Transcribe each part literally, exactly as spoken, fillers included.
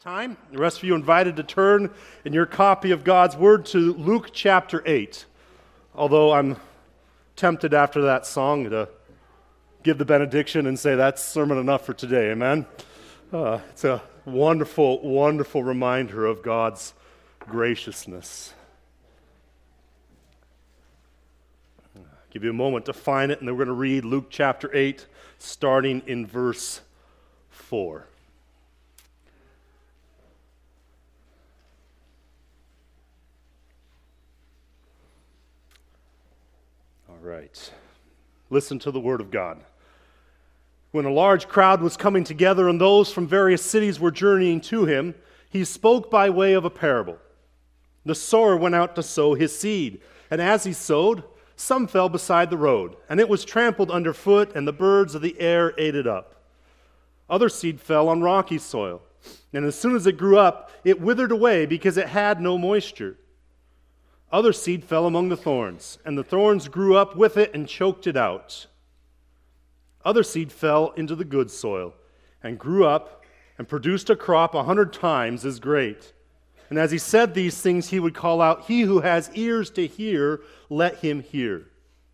Time. The rest of you invited to turn in your copy of God's Word to Luke chapter eight. Although I'm tempted after that song to give the benediction and say that's sermon enough for today, amen? Uh, it's a wonderful, wonderful reminder of God's graciousness. I'll give you a moment to find it, and then we're going to read Luke chapter eight, starting in verse four. Right. Listen to the word of God. When a large crowd was coming together and those from various cities were journeying to him, he spoke by way of a parable. The sower went out to sow his seed, and as he sowed, some fell beside the road, and it was trampled underfoot, and the birds of the air ate it up. Other seed fell on rocky soil, and as soon as it grew up, it withered away because it had no moisture. Other seed fell among the thorns, and the thorns grew up with it and choked it out. Other seed fell into the good soil, and grew up and produced a crop a hundred times as great. And as he said these things, he would call out, "He who has ears to hear, let him hear."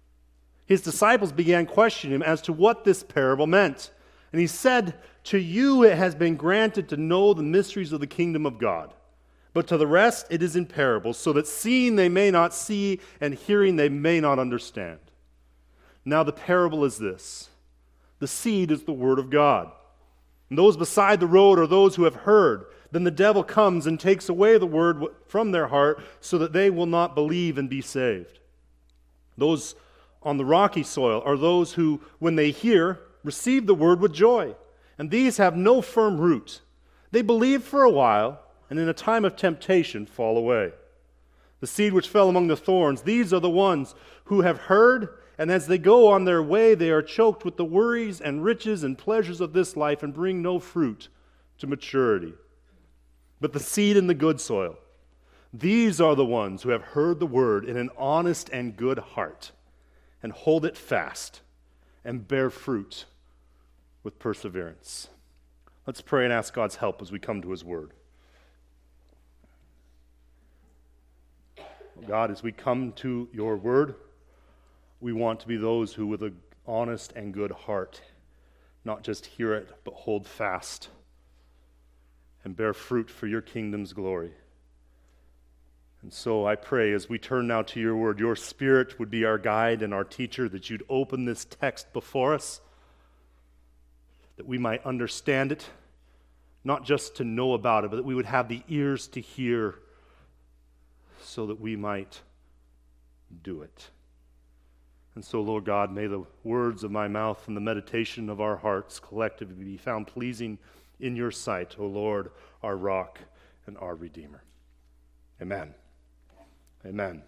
His disciples began questioning him as to what this parable meant. And he said, "To you it has been granted to know the mysteries of the kingdom of God. But to the rest it is in parables, so that seeing they may not see, and hearing they may not understand. Now the parable is this. The seed is the word of God. And those beside the road are those who have heard. Then the devil comes and takes away the word from their heart, so that they will not believe and be saved. Those on the rocky soil are those who, when they hear, receive the word with joy. And these have no firm root. They believe for a while, and in a time of temptation fall away. The seed which fell among the thorns, these are the ones who have heard, and as they go on their way, they are choked with the worries and riches and pleasures of this life and bring no fruit to maturity. But the seed in the good soil, these are the ones who have heard the word in an honest and good heart, and hold it fast, and bear fruit with perseverance. Let's pray and ask God's help as we come to his word. God, as we come to your word, we want to be those who with an honest and good heart not just hear it, but hold fast and bear fruit for your kingdom's glory. And so I pray as we turn now to your word, your Spirit would be our guide and our teacher, that you'd open this text before us, that we might understand it, not just to know about it, but that we would have the ears to hear so that we might do it. And so, Lord God, may the words of my mouth and the meditation of our hearts collectively be found pleasing in your sight, O Lord, our rock and our Redeemer. Amen. Amen.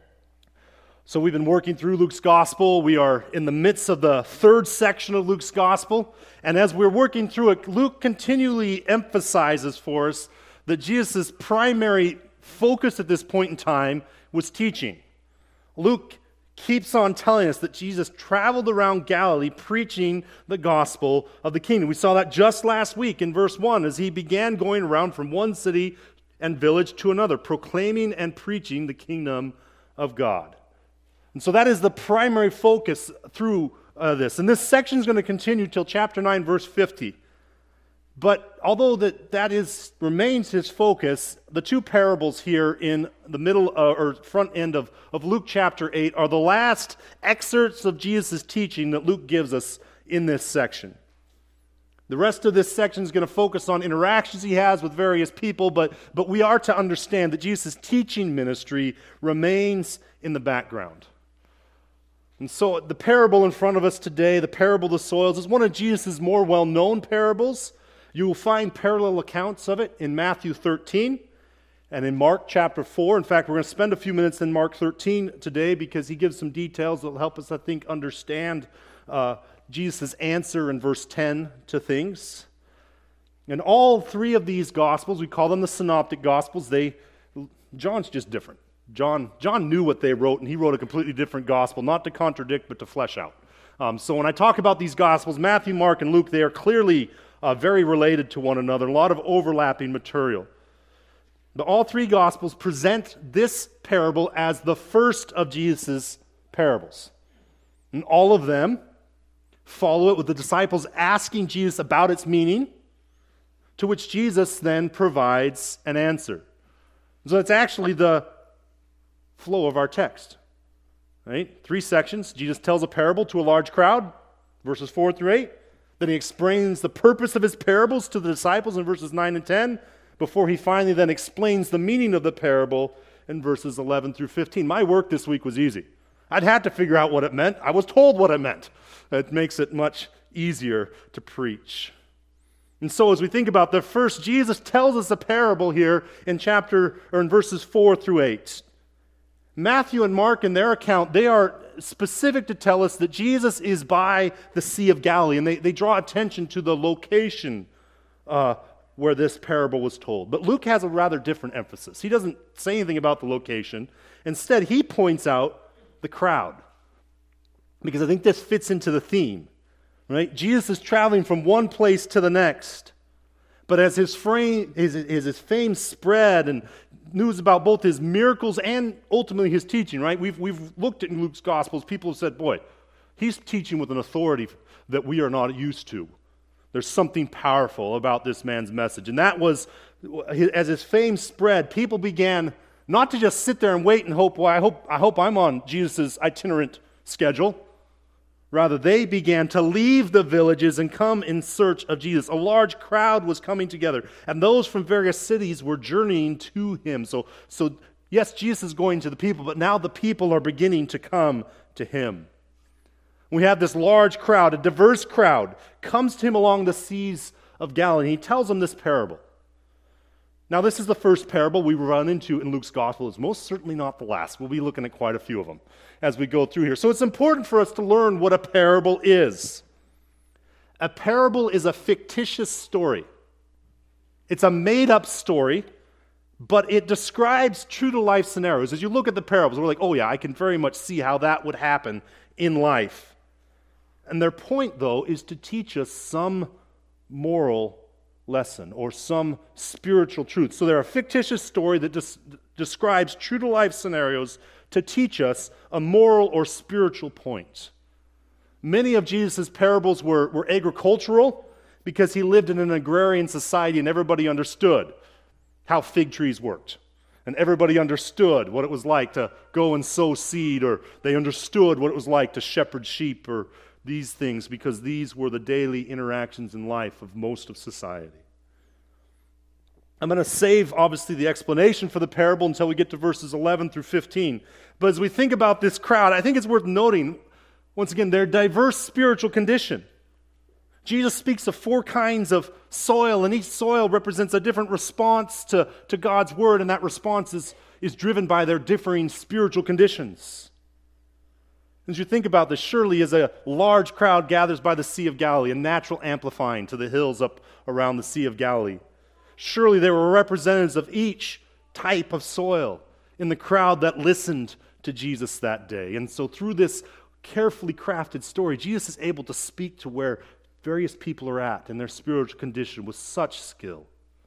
So we've been working through Luke's Gospel. We are in the midst of the third section of Luke's Gospel. And as we're working through it, Luke continually emphasizes for us that Jesus' primary focus at this point in time was teaching. Luke keeps on telling us that Jesus traveled around Galilee preaching the gospel of the kingdom. We saw that just last week in verse one as he began going around from one city and village to another, proclaiming and preaching the kingdom of God. And so that is the primary focus through uh, this. And this section is going to continue till chapter nine, verse fifty. But although that, that is remains his focus, the two parables here in the middle uh, or front end of, of Luke chapter eight are the last excerpts of Jesus' teaching that Luke gives us in this section. The rest of this section is going to focus on interactions he has with various people, but, but we are to understand that Jesus' teaching ministry remains in the background. And so the parable in front of us today, the parable of the soils, is one of Jesus' more well-known parables. You will find parallel accounts of it in Matthew thirteen and in Mark chapter four. In fact, we're going to spend a few minutes in Mark thirteen today because he gives some details that will help us, I think, understand uh, Jesus' answer in verse ten to things. And all three of these Gospels, we call them the Synoptic Gospels, they John's just different. John, John knew what they wrote, and he wrote a completely different gospel, not to contradict, but to flesh out. Um, so when I talk about these Gospels, Matthew, Mark, and Luke, they are clearly uh, very related to one another, a lot of overlapping material. But all three Gospels present this parable as the first of Jesus' parables. And all of them follow it with the disciples asking Jesus about its meaning, to which Jesus then provides an answer. So it's actually the flow of our text. Right? Three sections. Jesus tells a parable to a large crowd, verses four through eight. Then he explains the purpose of his parables to the disciples in verses nine and ten, before he finally then explains the meaning of the parable in verses eleven through fifteen. My work this week was easy. I'd had to figure out what it meant. I was told what it meant. It makes it much easier to preach. And so as we think about the first, Jesus tells us a parable here in chapter or in verses four through eight. Matthew and Mark, in their account, they are specific to tell us that Jesus is by the Sea of Galilee, and they, they draw attention to the location uh, where this parable was told. But Luke has a rather different emphasis. He doesn't say anything about the location. Instead, he points out the crowd, because I think this fits into the theme. Right? Jesus is traveling from one place to the next. But as his fame, his, his, his fame spread and news about both his miracles and ultimately his teaching, right? We've, we've looked at Luke's Gospels. People have said, boy, he's teaching with an authority that we are not used to. There's something powerful about this man's message. And that was, as his fame spread, people began not to just sit there and wait and hope, well, I hope, I hope I'm on Jesus' itinerant schedule. Rather, they began to leave the villages and come in search of Jesus. A large crowd was coming together, and those from various cities were journeying to him. So, so yes, Jesus is going to the people, but now the people are beginning to come to him. We have this large crowd, a diverse crowd, comes to him along the seas of Galilee. He tells them this parable. Now, this is the first parable we run into in Luke's Gospel. It's most certainly not the last. We'll be looking at quite a few of them as we go through here. So it's important for us to learn what a parable is. A parable is a fictitious story. It's a made-up story, but it describes true-to-life scenarios. As you look at the parables, we're like, oh yeah, I can very much see how that would happen in life. And their point, though, is to teach us some moral lesson or some spiritual truth. So they're a fictitious story that des- describes true-to-life scenarios to teach us a moral or spiritual point. Many of Jesus' parables were, were agricultural because he lived in an agrarian society and everybody understood how fig trees worked. And everybody understood what it was like to go and sow seed, or they understood what it was like to shepherd sheep, or these things, because these were the daily interactions in life of most of society. I'm going to save, obviously, the explanation for the parable until we get to verses eleven through fifteen. But as we think about this crowd, I think it's worth noting, once again, their diverse spiritual condition. Jesus speaks of four kinds of soil, and each soil represents a different response to, to God's word, and that response is, is driven by their differing spiritual conditions. As you think about this, surely as a large crowd gathers by the Sea of Galilee, a natural amplifying to the hills up around the Sea of Galilee, surely there were representatives of each type of soil in the crowd that listened to Jesus that day. And so through this carefully crafted story, Jesus is able to speak to where various people are at in their spiritual condition with such skill.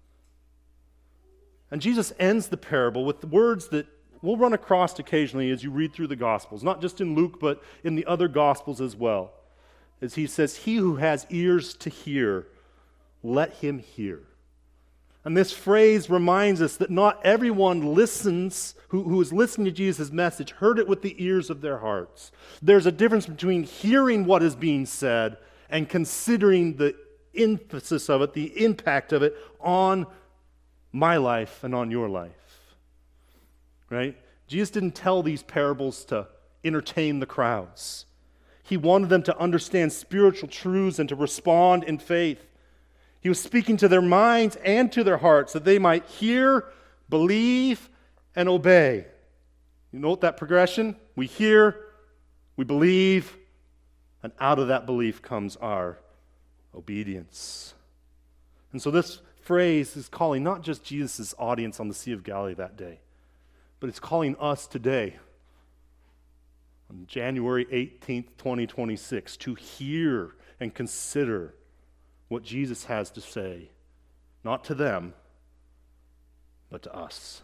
And Jesus ends the parable with the words that we'll run across occasionally as you read through the Gospels, not just in Luke, but in the other Gospels as well. As he says, "He who has ears to hear, let him hear." And this phrase reminds us that not everyone listens, who, who is listening to Jesus' message, heard it with the ears of their hearts. There's a difference between hearing what is being said and considering the emphasis of it, the impact of it on my life and on your life. Right? Jesus didn't tell these parables to entertain the crowds. He wanted them to understand spiritual truths and to respond in faith. He was speaking to their minds and to their hearts that they might hear, believe, and obey. You note that progression? We hear, we believe, and out of that belief comes our obedience. And so this phrase is calling not just Jesus' audience on the Sea of Galilee that day, but it's calling us today, on January eighteenth, twenty twenty-six, to hear and consider what Jesus has to say, not to them, but to us.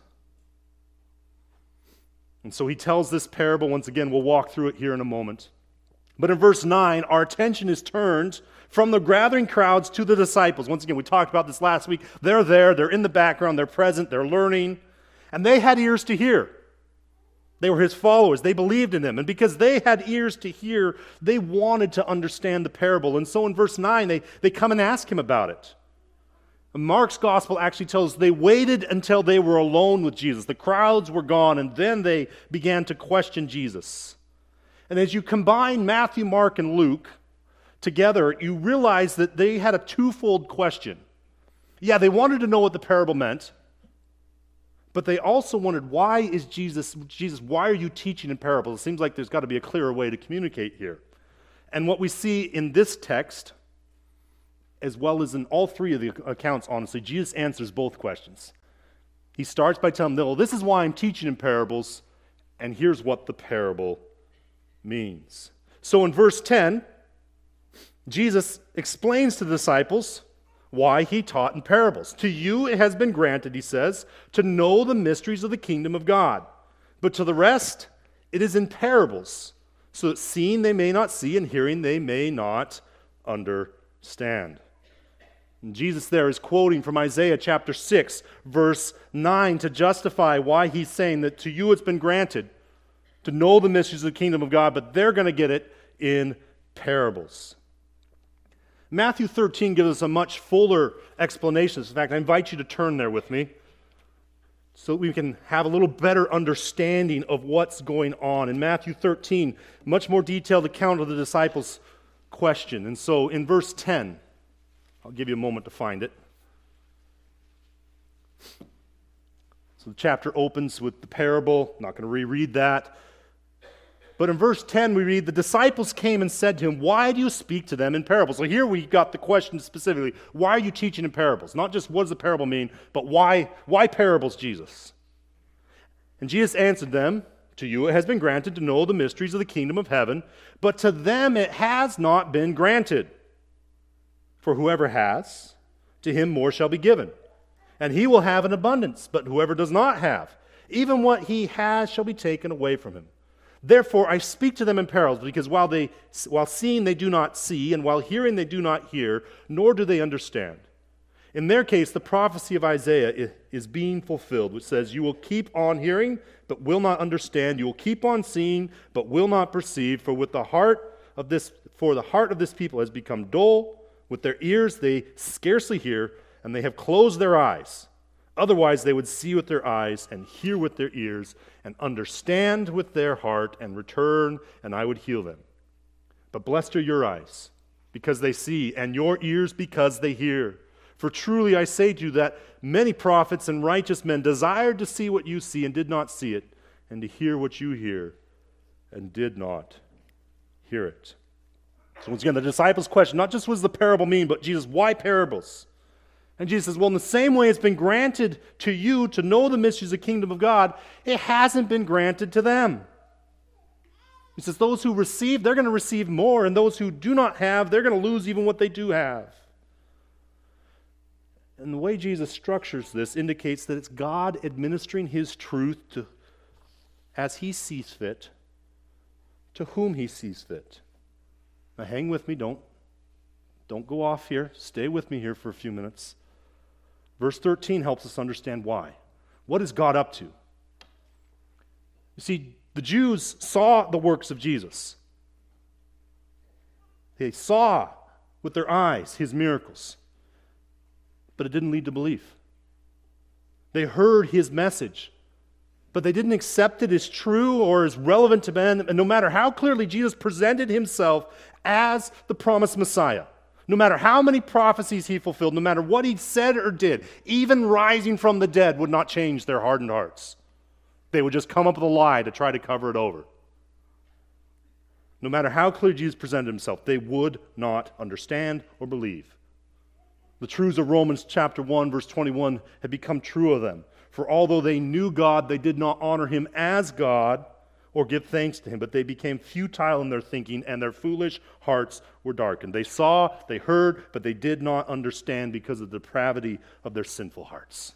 And so he tells this parable once again. We'll walk through it here in a moment. But in verse nine, our attention is turned from the gathering crowds to the disciples. Once again, we talked about this last week. They're there, they're in the background, they're present, they're learning, and they had ears to hear. They were his followers. They believed in him. And because they had ears to hear, they wanted to understand the parable. And so in verse nine, they, they come and ask him about it. Mark's gospel actually tells us they waited until they were alone with Jesus. The crowds were gone, and then they began to question Jesus. And as you combine Matthew, Mark, and Luke together, you realize that they had a twofold question. Yeah, they wanted to know what the parable meant, but they also wondered, why is Jesus, Jesus, why are you teaching in parables? It seems like there's got to be a clearer way to communicate here. And what we see in this text, as well as in all three of the accounts, honestly, Jesus answers both questions. He starts by telling them, well, this is why I'm teaching in parables, and here's what the parable means. So in verse ten, Jesus explains to the disciples why he taught in parables. To you it has been granted, he says, to know the mysteries of the kingdom of God. But to the rest, it is in parables, so that seeing they may not see, and hearing they may not understand. And Jesus there is quoting from Isaiah chapter six, verse nine, to justify why he's saying that to you it's been granted to know the mysteries of the kingdom of God, but they're going to get it in parables. Matthew thirteen gives us a much fuller explanation. In fact, I invite you to turn there with me so that we can have a little better understanding of what's going on. In Matthew thirteen, much more detailed account of the disciples' question. And so in verse ten, I'll give you a moment to find it. So the chapter opens with the parable. I'm not going to reread that. But in verse ten, we read, the disciples came and said to him, why do you speak to them in parables? So here we got the question specifically, why are you teaching in parables? Not just what does the parable mean, but why, why parables, Jesus? And Jesus answered them, to you it has been granted to know the mysteries of the kingdom of heaven, but to them it has not been granted. For whoever has, to him more shall be given, and he will have an abundance. But whoever does not have, even what he has shall be taken away from him. Therefore I speak to them in parables, because while they, while seeing they do not see, and while hearing they do not hear, nor do they understand. In their case, the prophecy of Isaiah is being fulfilled, which says, you will keep on hearing, but will not understand. You will keep on seeing, but will not perceive. For with the heart of this, for the heart of this people has become dull. With their ears they scarcely hear, and they have closed their eyes. Otherwise they would see with their eyes, and hear with their ears, and understand with their heart, and return, and I would heal them. But blessed are your eyes, because they see, and your ears because they hear. For truly I say to you that many prophets and righteous men desired to see what you see, and did not see it, and to hear what you hear, and did not hear it. So once again, the disciples' question, not just what does the parable mean, but Jesus, why parables? And Jesus says, well, in the same way it's been granted to you to know the mysteries of the kingdom of God, it hasn't been granted to them. He says, those who receive, they're going to receive more, and those who do not have, they're going to lose even what they do have. And the way Jesus structures this indicates that it's God administering his truth to, as he sees fit, to whom he sees fit. Now hang with me, don't, don't go off here. Stay with me here for a few minutes. Verse thirteen helps us understand why. What is God up to? You see, the Jews saw the works of Jesus. They saw with their eyes his miracles, but it didn't lead to belief. They heard his message, but they didn't accept it as true or as relevant to them. And no matter how clearly Jesus presented himself as the promised Messiah, no matter how many prophecies he fulfilled, no matter what he said or did, even rising from the dead would not change their hardened hearts. They would just come up with a lie to try to cover it over. No matter how clearly Jesus presented himself, they would not understand or believe. The truths of Romans chapter one, verse twenty-one had become true of them. For although they knew God, they did not honor him as God or give thanks to him, but they became futile in their thinking, and their foolish hearts were darkened. They saw, they heard, but they did not understand because of the depravity of their sinful hearts.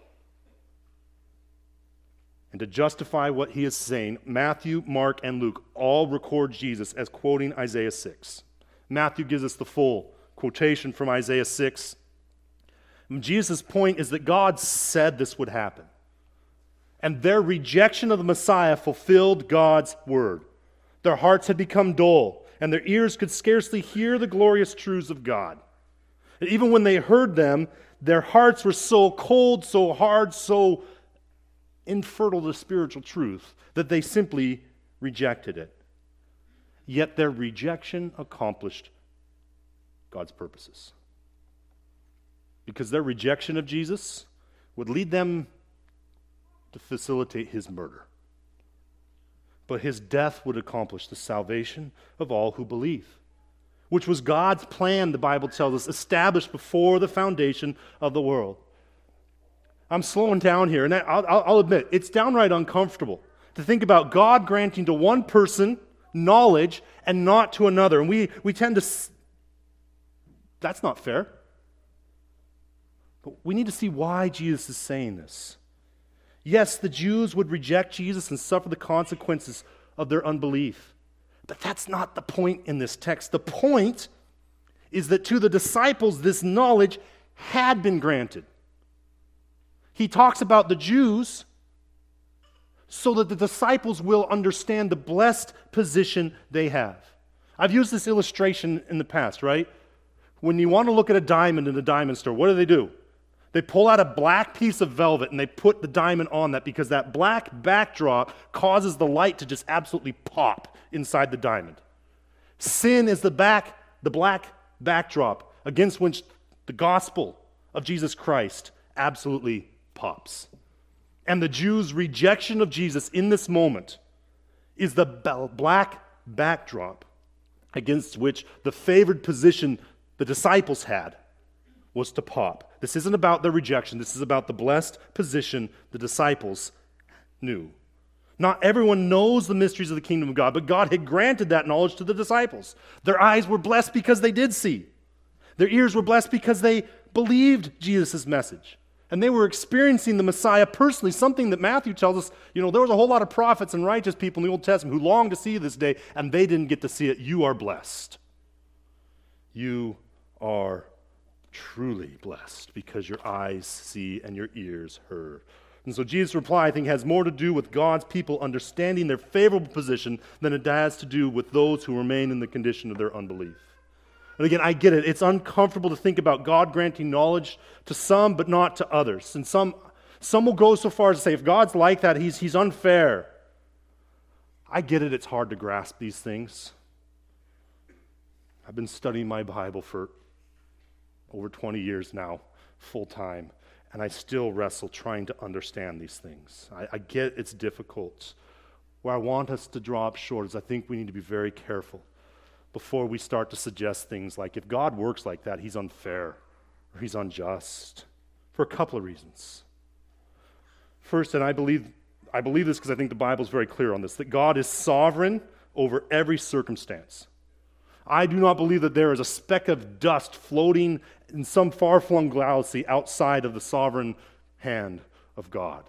And to justify what he is saying, Matthew, Mark, and Luke all record Jesus as quoting Isaiah six. Matthew gives us the full quotation from Isaiah six. And Jesus' point is that God said this would happen. And their rejection of the Messiah fulfilled God's word. Their hearts had become dull, and their ears could scarcely hear the glorious truths of God. And even when they heard them, their hearts were so cold, so hard, so infertile to spiritual truth that they simply rejected it. Yet their rejection accomplished God's purposes. Because their rejection of Jesus would lead them to facilitate his murder. But his death would accomplish the salvation of all who believe, which was God's plan, the Bible tells us, established before the foundation of the world. I'm slowing down here, and I'll, I'll admit, it's downright uncomfortable to think about God granting to one person knowledge and not to another. And we, we tend to, that's not fair. But we need to see why Jesus is saying this. Yes, the Jews would reject Jesus and suffer the consequences of their unbelief. But that's not the point in this text. The point is that to the disciples, this knowledge had been granted. He talks about the Jews so that the disciples will understand the blessed position they have. I've used this illustration in the past, right? When you want to look at a diamond in a diamond store, what do they do? They pull out a black piece of velvet and they put the diamond on that because that black backdrop causes the light to just absolutely pop inside the diamond. Sin is the back, the black backdrop against which the gospel of Jesus Christ absolutely pops. And the Jews' rejection of Jesus in this moment is the black backdrop against which the favored position the disciples had was to pop. This isn't about their rejection. This is about the blessed position the disciples knew. Not everyone knows the mysteries of the kingdom of God, but God had granted that knowledge to the disciples. Their eyes were blessed because they did see. Their ears were blessed because they believed Jesus' message. And they were experiencing the Messiah personally, something that Matthew tells us, you know, there was a whole lot of prophets and righteous people in the Old Testament who longed to see this day, and they didn't get to see it. You are blessed. You are truly blessed because your eyes see and your ears heard. And so Jesus' reply, I think, has more to do with God's people understanding their favorable position than it has to do with those who remain in the condition of their unbelief. And again, I get it. It's uncomfortable to think about God granting knowledge to some but not to others. And some, some will go so far as to say, if God's like that, he's, he's unfair. I get it. It's hard to grasp these things. I've been studying my Bible for over twenty years now, full time, and I still wrestle trying to understand these things. I, I get it's difficult. Where I want us to draw up short is I think we need to be very careful before we start to suggest things like, if God works like that, he's unfair or he's unjust, for a couple of reasons. First, and I believe I believe this because I think the Bible is very clear on this, that God is sovereign over every circumstance. I do not believe that there is a speck of dust floating in some far-flung galaxy outside of the sovereign hand of God.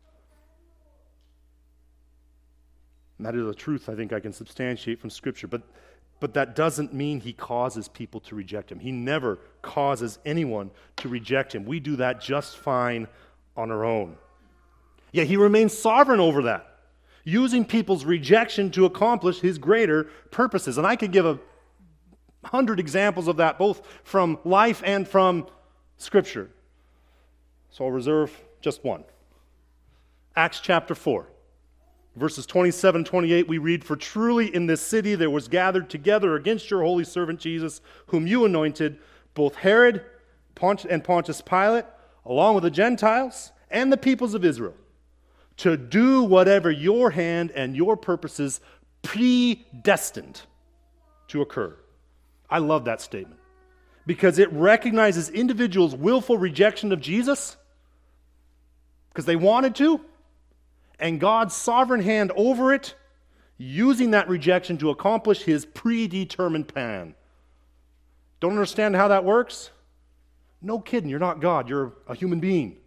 And that is a truth I think I can substantiate from Scripture. But, but that doesn't mean he causes people to reject him. He never causes anyone to reject him. We do that just fine on our own. Yet he remains sovereign over that, using people's rejection to accomplish his greater purposes. And I could give a hundred examples of that, both from life and from Scripture. So I'll reserve just one. Acts chapter four, verses twenty-seven and twenty-eight, we read, "For truly in this city there was gathered together against your holy servant Jesus, whom you anointed, both Herod and Pontius Pilate, along with the Gentiles and the peoples of Israel, to do whatever your hand and your purposes predestined to occur." I love that statement because it recognizes individuals' willful rejection of Jesus because they wanted to, and God's sovereign hand over it using that rejection to accomplish his predetermined plan. Don't understand how that works? No kidding, you're not God, you're a human being.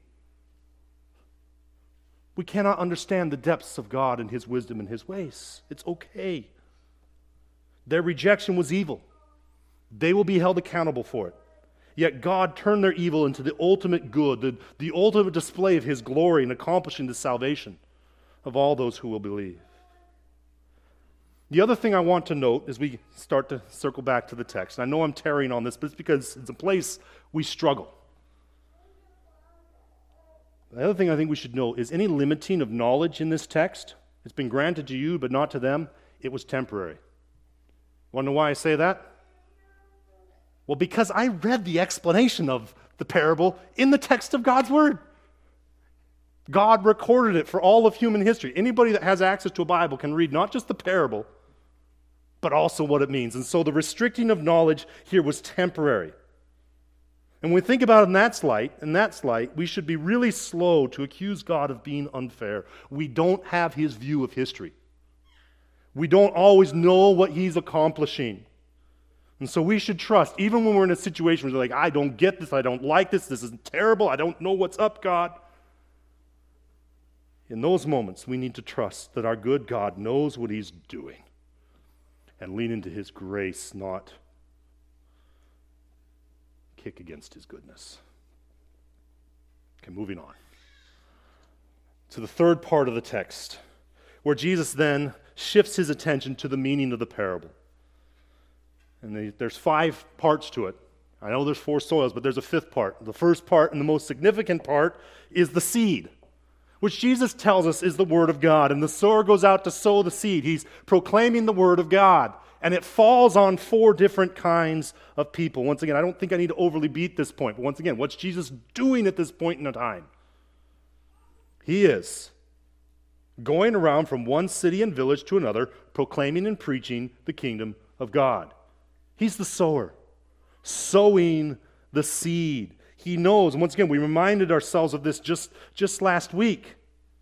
We cannot understand the depths of God and his wisdom and his ways. It's okay. Their rejection was evil. They will be held accountable for it. Yet God turned their evil into the ultimate good, the, the ultimate display of his glory in accomplishing the salvation of all those who will believe. The other thing I want to note as we start to circle back to the text, and I know I'm tarrying on this, but it's because it's a place we struggle. The other thing I think we should know is any limiting of knowledge in this text, it's been granted to you but not to them, it was temporary. Want to know why I say that? Well, because I read the explanation of the parable in the text of God's Word. God recorded it for all of human history. Anybody that has access to a Bible can read not just the parable, but also what it means. And so the restricting of knowledge here was temporary. And when we think about it in that light, in that light, we should be really slow to accuse God of being unfair. We don't have his view of history. We don't always know what he's accomplishing. And so we should trust, even when we're in a situation where we're like, I don't get this, I don't like this, this is terrible, I don't know what's up, God. In those moments, we need to trust that our good God knows what he's doing and lean into his grace, not kick against his goodness. Okay, moving on to the third part of the text, where Jesus then shifts his attention to the meaning of the parable. And there's five parts to it. I know there's four soils, but there's a fifth part. The first part and the most significant part is the seed, which Jesus tells us is the Word of God. And the sower goes out to sow the seed. He's proclaiming the Word of God. And it falls on four different kinds of people. Once again, I don't think I need to overly beat this point. But once again, what's Jesus doing at this point in the time? He is going around from one city and village to another, proclaiming and preaching the kingdom of God. He's the sower, sowing the seed. He knows, and once again, we reminded ourselves of this just, just last week,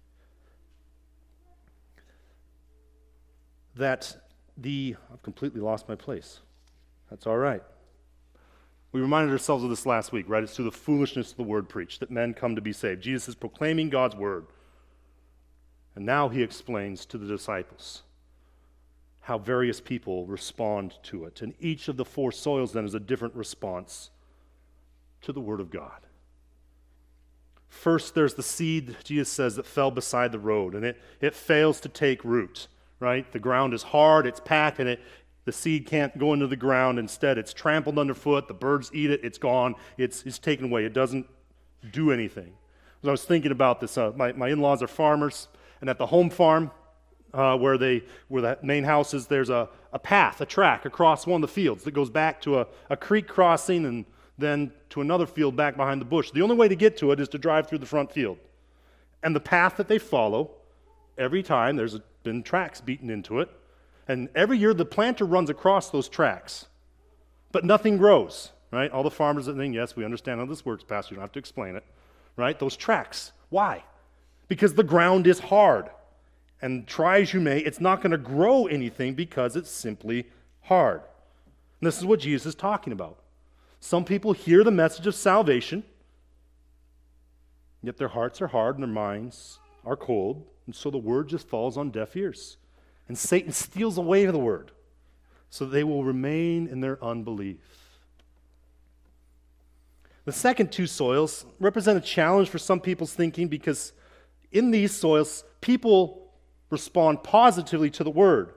that the, I've completely lost my place. That's all right. We reminded ourselves of this last week, right? It's through the foolishness of the word preached that men come to be saved. Jesus is proclaiming God's word. And now he explains to the disciples how various people respond to it. And each of the four soils then is a different response to the Word of God. First, there's the seed, Jesus says, that fell beside the road, and it, it fails to take root, right? The ground is hard, it's packed, and it, the seed can't go into the ground. Instead, it's trampled underfoot, the birds eat it, it's gone, it's, it's taken away. It doesn't do anything. As I was thinking about this, uh, my, my in-laws are farmers, and at the home farm, Uh, where they where the main house is, there's a, a path, a track across one of the fields that goes back to a, a creek crossing and then to another field back behind the bush. The only way to get to it is to drive through the front field. And the path that they follow, every time there's been tracks beaten into it, and every year the planter runs across those tracks, but nothing grows, right? All the farmers are saying, yes, we understand how this works, Pastor, you don't have to explain it, right? Those tracks. Why? Because the ground is hard. And try as you may, it's not going to grow anything because it's simply hard. And this is what Jesus is talking about. Some people hear the message of salvation, yet their hearts are hard and their minds are cold, and so the word just falls on deaf ears. And Satan steals away the word, so they will remain in their unbelief. The second two soils represent a challenge for some people's thinking, because in these soils, people respond positively to the word,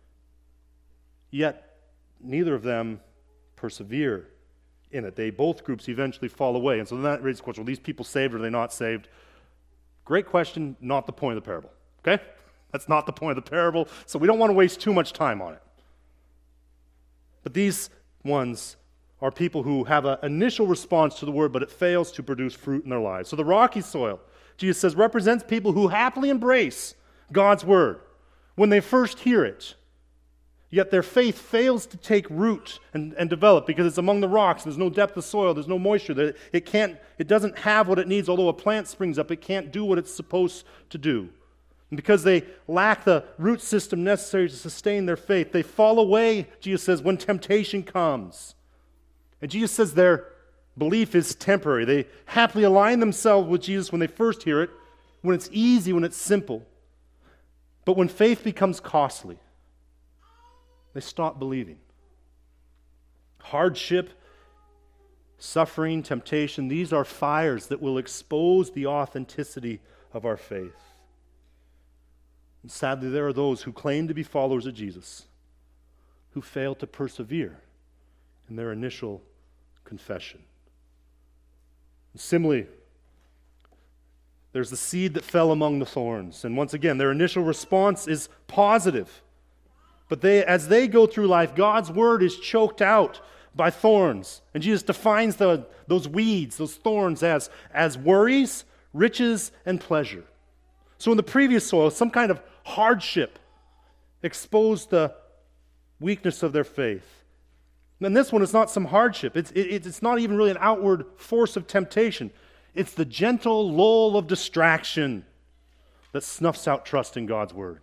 yet neither of them persevere in it. They both groups eventually fall away. And so then that raises the question, are these people saved or are they not saved? Great question, not the point of the parable. Okay? That's not the point of the parable, so we don't want to waste too much time on it. But these ones are people who have an initial response to the word, but it fails to produce fruit in their lives. So the rocky soil, Jesus says, represents people who happily embrace God's word when they first hear it, yet their faith fails to take root and, and develop because it's among the rocks. There's no depth of soil, there's no moisture. It can't, it doesn't have what it needs. Although a plant springs up, it can't do what it's supposed to do. And because they lack the root system necessary to sustain their faith, they fall away, Jesus says, when temptation comes. And Jesus says their belief is temporary. They happily align themselves with Jesus when they first hear it, when it's easy, when it's simple. But when faith becomes costly, they stop believing. Hardship, suffering, temptation, these are fires that will expose the authenticity of our faith. And sadly, there are those who claim to be followers of Jesus who fail to persevere in their initial confession. And similarly, there's the seed that fell among the thorns. And once again, their initial response is positive. But they, as they go through life, God's word is choked out by thorns. And Jesus defines the, those weeds, those thorns, as, as worries, riches, and pleasure. So in the previous soil, some kind of hardship exposed the weakness of their faith. And this one is not some hardship. It's, it, it's not even really an outward force of temptation. It's the gentle lull of distraction that snuffs out trust in God's word.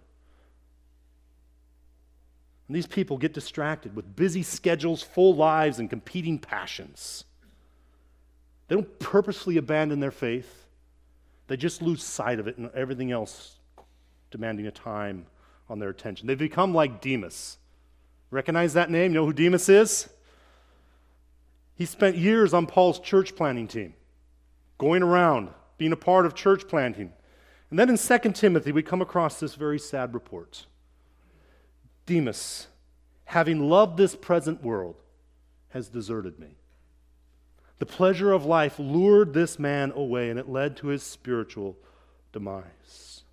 And these people get distracted with busy schedules, full lives, and competing passions. They don't purposefully abandon their faith. They just lose sight of it and everything else demanding a time on their attention. They become like Demas. Recognize that name? You know who Demas is? He spent years on Paul's church planting team, going around, being a part of church planting. And then in Second Timothy, we come across this very sad report. Demas, having loved this present world, has deserted me. The pleasure of life lured this man away, and it led to his spiritual demise.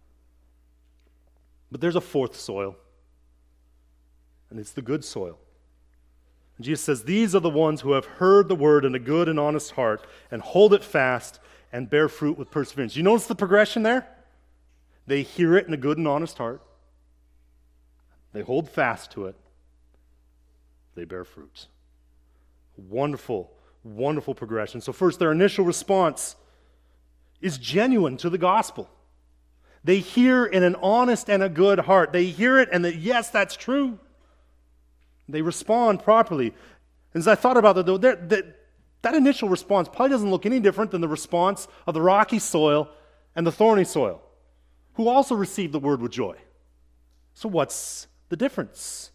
But there's a fourth soil, and it's the good soil. And Jesus says, these are the ones who have heard the word in a good and honest heart, and hold it fast, and bear fruit with perseverance. You notice the progression there? They hear it in a good and honest heart. They hold fast to it. They bear fruit. Wonderful, wonderful progression. So first, their initial response is genuine to the gospel. They hear in an honest and a good heart. They hear it and that, yes, that's true. They respond properly. And as I thought about that, though, that, that initial response probably doesn't look any different than the response of the rocky soil and the thorny soil, who also received the word with joy. So what's the difference?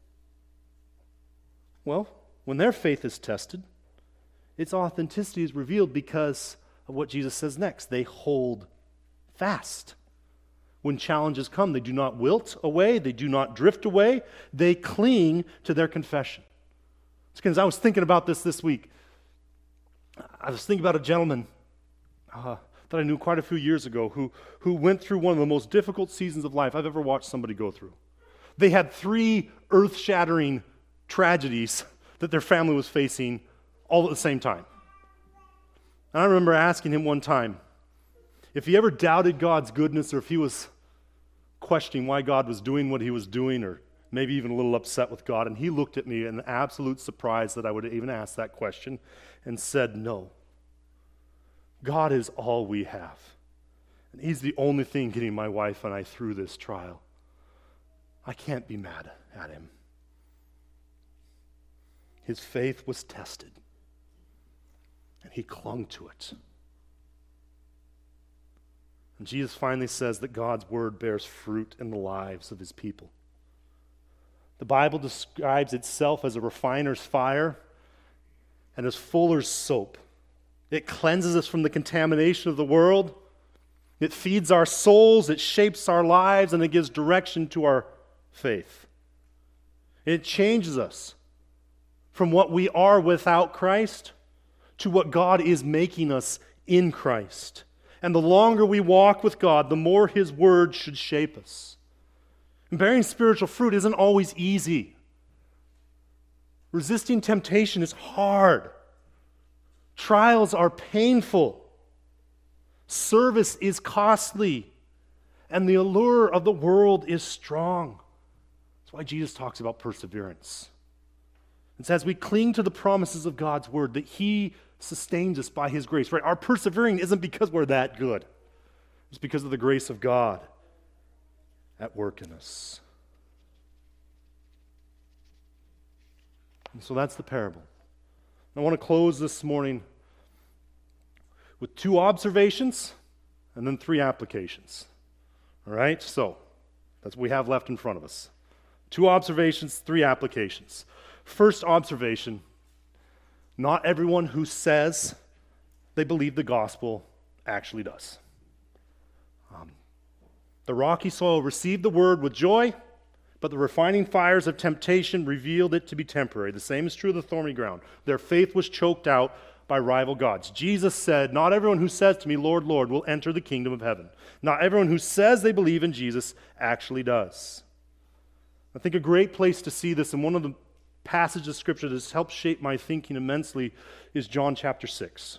Well, when their faith is tested, its authenticity is revealed because of what Jesus says next. They hold fast. When challenges come, they do not wilt away, they do not drift away, they cling to their confession. Because I was thinking about this this week. I was thinking about a gentleman uh, that I knew quite a few years ago who, who went through one of the most difficult seasons of life I've ever watched somebody go through. They had three earth-shattering tragedies that their family was facing all at the same time. And I remember asking him one time if he ever doubted God's goodness or if he was questioning why God was doing what he was doing or maybe even a little upset with God. And he looked at me in absolute surprise that I would even ask that question and said, no. God is all we have. And he's the only thing getting my wife and I through this trial. I can't be mad at him. His faith was tested, and he clung to it. And Jesus finally says that God's word bears fruit in the lives of his people. The Bible describes itself as a refiner's fire and as fuller's soap. It cleanses us from the contamination of the world. It feeds our souls, it shapes our lives, and it gives direction to our faith. It changes us from what we are without Christ to what God is making us in Christ. And the longer we walk with God, the more his word should shape us. And bearing spiritual fruit isn't always easy. Resisting temptation is hard. Trials are painful. Service is costly. And the allure of the world is strong. That's why Jesus talks about perseverance. It's as we cling to the promises of God's word that he sustains us by his grace. Right? Our persevering isn't because we're that good. It's because of the grace of God. at work in us. And so that's the parable. I want to close this morning with two observations and then three applications. All right? So that's what we have left in front of us. Two observations, three applications. First observation, not everyone who says they believe the gospel actually does. Um, the rocky soil received the word with joy, but the refining fires of temptation revealed it to be temporary. The same is true of the thorny ground. Their faith was choked out by rival gods. Jesus said, not everyone who says to me, Lord, Lord, will enter the kingdom of heaven. Not everyone who says they believe in Jesus actually does. I think a great place to see this, and one of the passages of Scripture that has helped shape my thinking immensely, is John chapter six.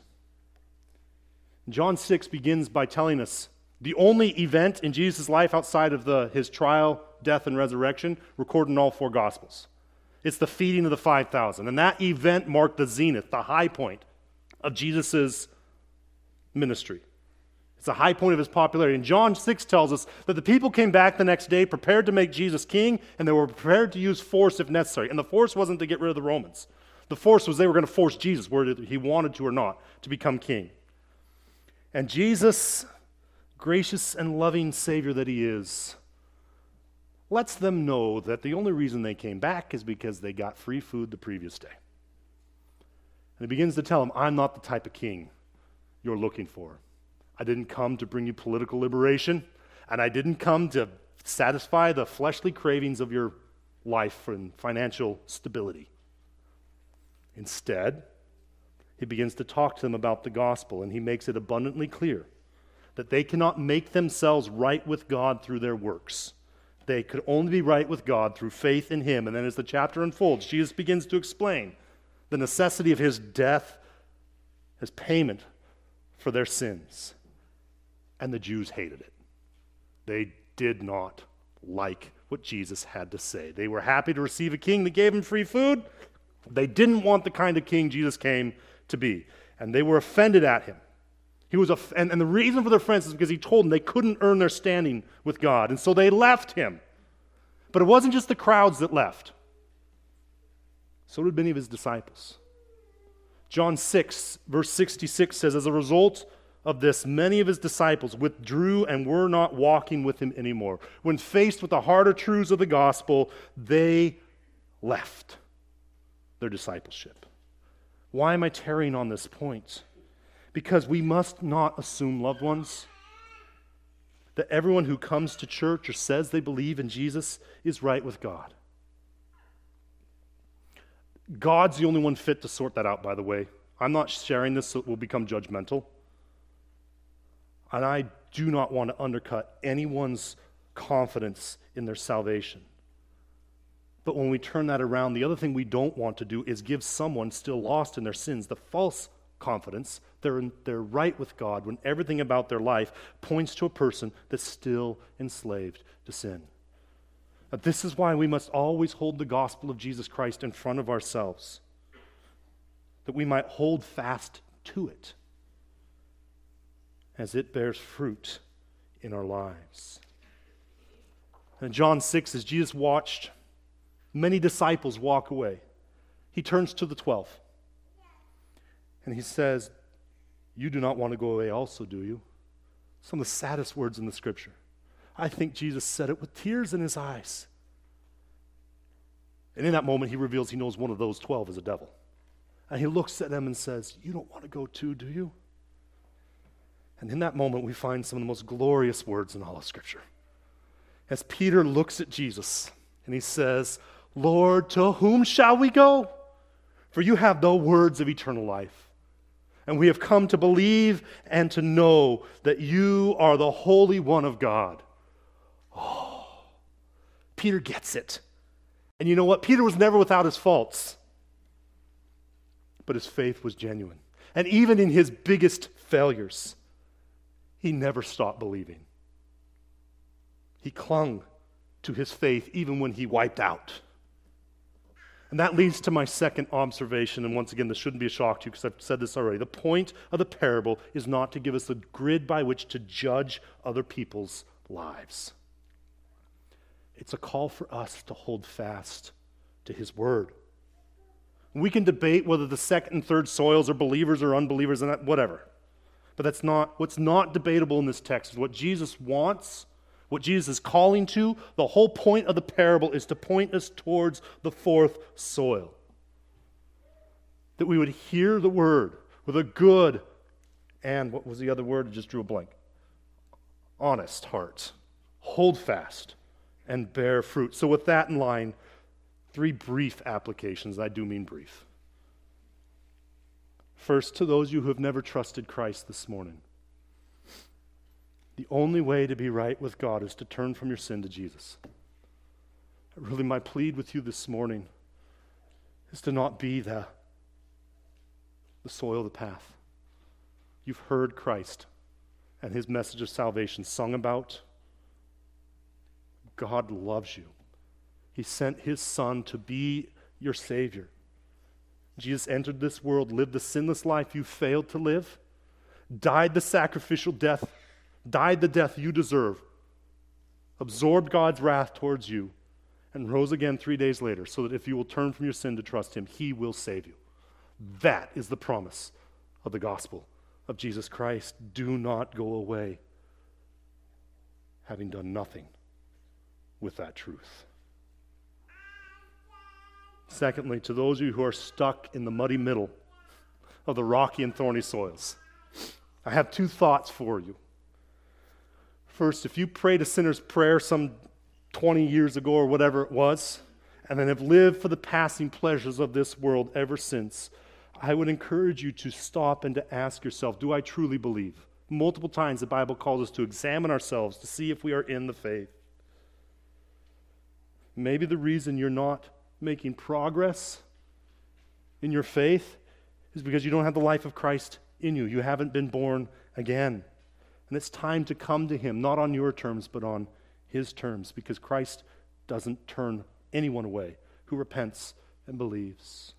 John six begins by telling us the only event in Jesus' life outside of the, his trial, death, and resurrection recorded in all four Gospels. It's the feeding of the five thousand. And that event marked the zenith, the high point of Jesus' ministry. It's the high point of his popularity. And John six tells us that the people came back the next day prepared to make Jesus king, and they were prepared to use force if necessary. And the force wasn't to get rid of the Romans. The force was they were going to force Jesus, whether he wanted to or not, to become king. And Jesus, gracious and loving Savior that he is, lets them know that the only reason they came back is because they got free food the previous day. And he begins to tell them, I'm not the type of king you're looking for. I didn't come to bring you political liberation, and I didn't come to satisfy the fleshly cravings of your life and financial stability. Instead, he begins to talk to them about the gospel, and he makes it abundantly clear that they cannot make themselves right with God through their works. They could only be right with God through faith in him. And then as the chapter unfolds, Jesus begins to explain the necessity of his death as payment for their sins. And the Jews hated it. They did not like what Jesus had to say. They were happy to receive a king that gave them free food. They didn't want the kind of king Jesus came to be. And they were offended at him. He was, a, and, and the reason for their offense is because he told them they couldn't earn their standing with God. And so they left him. But it wasn't just the crowds that left. So did many of his disciples. John six, verse sixty-six says, as a result of this, many of his disciples withdrew and were not walking with him anymore. When faced with the harder truths of the gospel, they left their discipleship. Why am I tarrying on this point? Because we must not assume, loved ones, that everyone who comes to church or says they believe in Jesus is right with God. God's the only one fit to sort that out, by the way. I'm not sharing this so it will become judgmental. And I do not want to undercut anyone's confidence in their salvation. But when we turn that around, the other thing we don't want to do is give someone still lost in their sins the false confidence they're, in, they're right with God when everything about their life points to a person that's still enslaved to sin. Now, this is why we must always hold the gospel of Jesus Christ in front of ourselves, that we might hold fast to it as it bears fruit in our lives. And in John six, as Jesus watched many disciples walk away, he turns to the twelve. And he says, you do not want to go away also, do you? Some of the saddest words in the Scripture. I think Jesus said it with tears in his eyes. And in that moment, he reveals he knows one of those twelve is a devil. And he looks at them and says, you don't want to go too, do you? And in that moment, we find some of the most glorious words in all of Scripture. As Peter looks at Jesus and he says, Lord, to whom shall we go? For you have the words of eternal life. And we have come to believe and to know that you are the Holy One of God. Oh, Peter gets it. And you know what? Peter was never without his faults. But his faith was genuine. And even in his biggest failures, he never stopped believing. He clung to his faith even when he wiped out. And that leads to my second observation, and once again, this shouldn't be a shock to you because I've said this already. The point of the parable is not to give us a grid by which to judge other people's lives. It's a call for us to hold fast to his word. We can debate whether the second and third soils are believers or unbelievers, and that, whatever. But that's not what's not debatable in this text. Is what Jesus wants, what Jesus is calling to. The whole point of the parable is to point us towards the fourth soil. That we would hear the word with a good, and what was the other word? I just drew a blank. Honest heart. Hold fast and bear fruit. So with that in line, three brief applications. I do mean brief. First, to those of you who have never trusted Christ this morning, the only way to be right with God is to turn from your sin to Jesus. Really, my plead with you this morning is to not be the, the soil of the path. You've heard Christ and his message of salvation sung about. God loves you. He sent his Son to be your Savior. Jesus entered this world, lived the sinless life you failed to live, died the sacrificial death, died the death you deserve, absorbed God's wrath towards you, and rose again three days later so that if you will turn from your sin to trust him, he will save you. That is the promise of the gospel of Jesus Christ. Do not go away having done nothing with that truth. Secondly, to those of you who are stuck in the muddy middle of the rocky and thorny soils, I have two thoughts for you. First, if you prayed a sinner's prayer some twenty years ago or whatever it was, and then have lived for the passing pleasures of this world ever since, I would encourage you to stop and to ask yourself, do I truly believe? Multiple times the Bible calls us to examine ourselves to see if we are in the faith. Maybe the reason you're not making progress in your faith is because you don't have the life of Christ in you. You haven't been born again. And it's time to come to him, not on your terms, but on his terms, because Christ doesn't turn anyone away who repents and believes.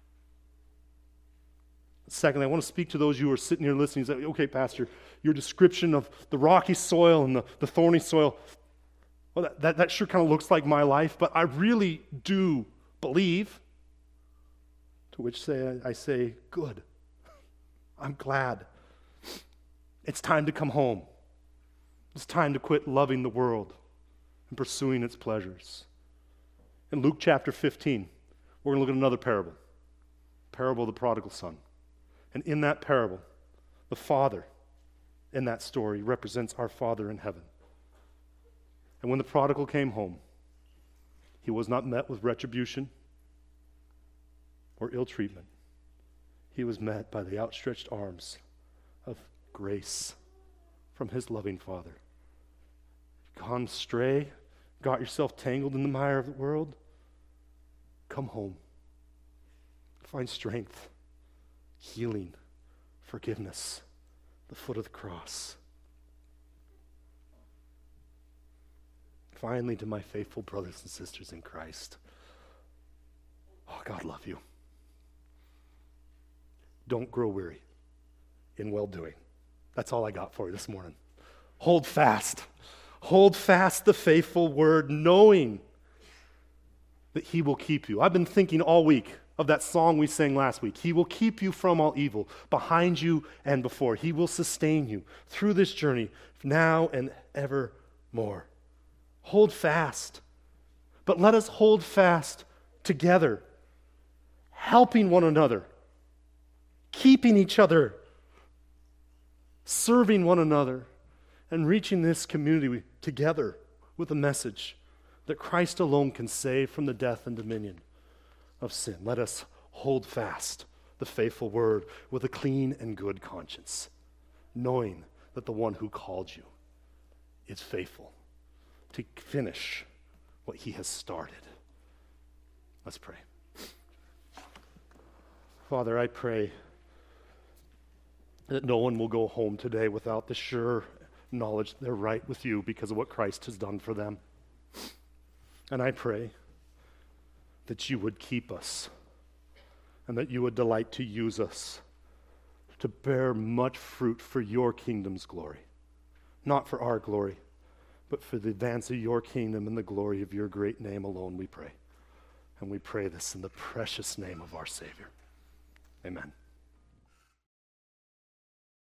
Secondly, I want to speak to those of you who are sitting here listening and say, okay, Pastor, your description of the rocky soil and the, the thorny soil, well, that, that, that sure kind of looks like my life, but I really do believe. To which say I say, good. I'm glad. It's time to come home. It's time to quit loving the world and pursuing its pleasures. In Luke chapter fifteen, we're going to look at another parable. Parable of the prodigal son. And in that parable, the father in that story represents our Father in heaven. And when the prodigal came home, he was not met with retribution or ill treatment. He was met by the outstretched arms of grace from his loving Father. Gone astray, got yourself tangled in the mire of the world, come home. Find strength, healing, forgiveness, the foot of the cross. Finally, to my faithful brothers and sisters in Christ, oh, God love you. Don't grow weary in well-doing. That's all I got for you this morning. Hold fast. Hold fast the faithful word, knowing that he will keep you. I've been thinking all week of that song we sang last week. He will keep you from all evil, behind you and before. He will sustain you through this journey now and evermore. Hold fast. But let us hold fast together, helping one another, keeping each other, serving one another, and reaching this community together with a message that Christ alone can save from the death and dominion of sin. Let us hold fast the faithful word with a clean and good conscience, knowing that the one who called you is faithful to finish what he has started. Let's pray. Father, I pray that no one will go home today without the sure knowledge they're right with you because of what Christ has done for them. And I pray that you would keep us and that you would delight to use us to bear much fruit for your kingdom's glory. Not for our glory, but for the advance of your kingdom and the glory of your great name alone, we pray. And we pray this in the precious name of our Savior. Amen.